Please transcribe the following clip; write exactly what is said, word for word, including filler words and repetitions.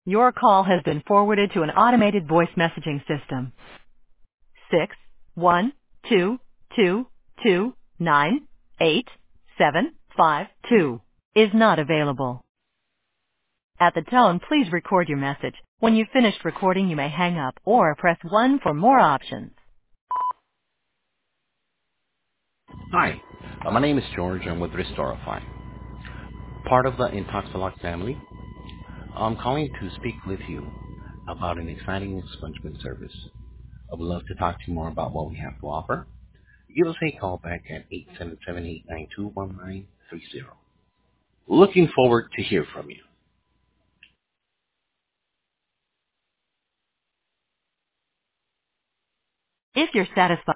Your call has been forwarded to an automated voice messaging system. Six one two two two nine eight seven five two is not available. At the tone, please record your message. When you've finished recording, you may hang up or press one for more options. Hi, uh, my name is George. I'm with Restorify, part of the Intoxilog family. I'm calling to speak with you about an exciting expungement service. I would love to talk to you more about what we have to offer. Give us a call back at eight seven seven, eight nine two, one nine three zero. Looking forward to hear from you. If you're satisfied